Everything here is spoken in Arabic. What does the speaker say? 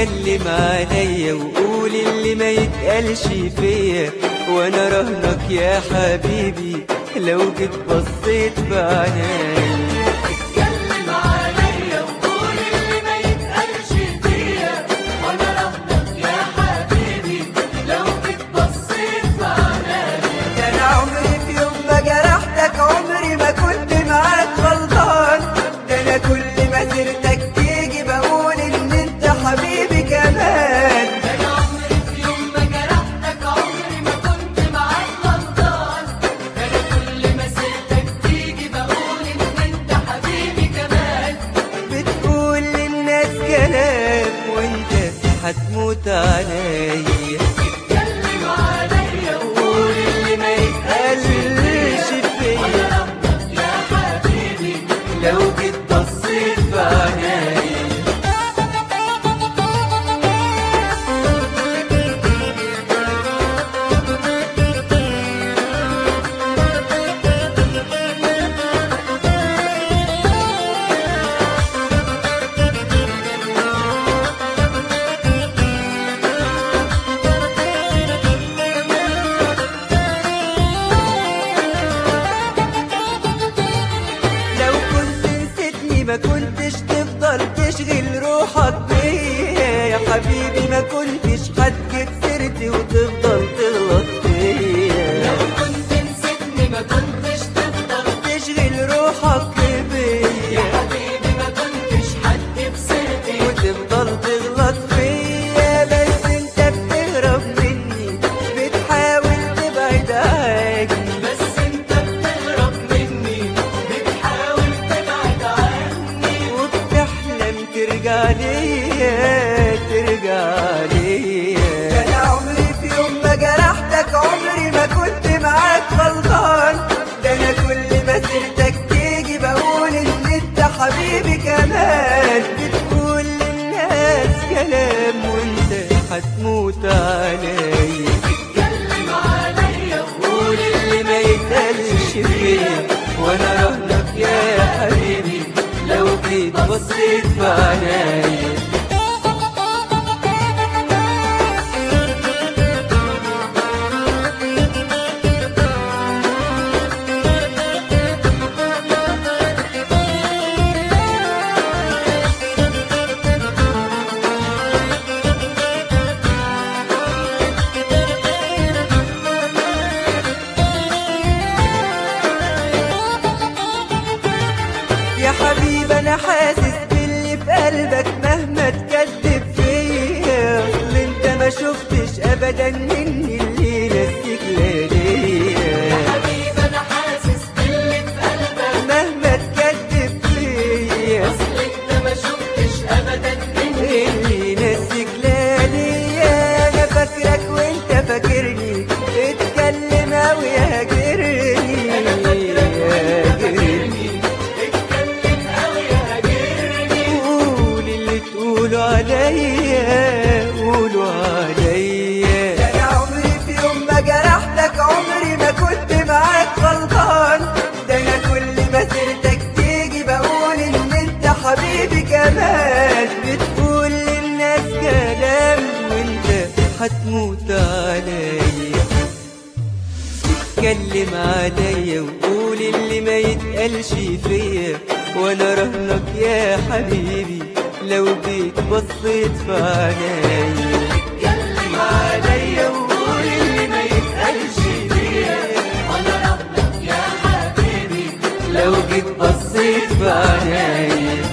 اتكلم عليا وقول اللي ما يتقالش فيا، وانا رهنك يا حبيبي لو جيت بصيت بعينيا. اتكلم عليا وقول اللي ما يتقالش فيا، وانا رهنك يا حبيبي لو جيت بصيت بعينيا. ده انا عمري في يوم ما جرحتك، عمري ما كنت معاك غلطان، ده انا كل ما سيرتك تيجي بقول ان انت حبيبي كمان. ده انا عمري في يوم ما جرحتك، عمري ما كنت معاك غلطان، ده انا كل ما سيرتك تيجي بقول ان انت حبيبي كمان. بتقول للناس كلام وانت هتموت عليا. اتكلم عليا وقول اللي ما يتقالش فيا، وانا رهنك يا حبيبي لو جيت بصيت بعينيا. لو كنت نسيتني ما كنتش تفضل تشغل روحك بيا يا حبيبي، ما كنتش هتجيب سيرتي وتفضل تغلط فيا. لو كنت نسيتني ما كنتش تفضل تشغل روحك بيا يا حبيبي، ما كنتش هتجيب سيرتي وتفضل تغلط فيا. بس انت بتهرب مني، بتحاول تبعد عني، بس انت بتهرب مني، بتحاول تبعد عني، وبتحلم ترجع ليا ترجع ليا. ده انا عمري في يوم ما جرحتك، عمري ما كنت معاك غلطان، ده انا كل ما سيرتك تيجي بقول ان انت حبيبي كمان. بتقول للناس كلام وانت هتموت عليا. اتكلم عليا قول اللي ما يتقالش فيا، وانا رهنك يا حبيبي لو جيت بصيت بعينيا. يا حبيبي انا حاسس باللي في قلبك مهما تكذب فيا، اصل انت ما شفتش ابدا مني اللي نسيك ليا. حبيبي، انا حاسس باللي في قلبك مهما تكذب فيا، اصل انت ما شفتش ابدا مني اللي نسيك ليا. انا فاكرك وانت فاكرني، اتكلم اوي هاجرني. انا فاكرك وانت فاكرني، اتكلم قوي هاجرني. قول اللي تقولوا عليا قولوا عليا. ده انا عمري في يوم ما جرحتك، عمري ما كنت معاك غلطان، ده انا كل ما سيرتك تيجي بقول ان انت حبيبي كمان. بتقول للناس كلام وانت هتموت عليا. اتكلم عليا وقول اللي ما يتقالش فيا، وانا رهنك يا حبيبي لو جيت بصيت في عينيا. اتكلم عليا وقول اللي ما يتقالش فيا، وانا رهنك يا حبيبي لو جيت بصيت في عينيا.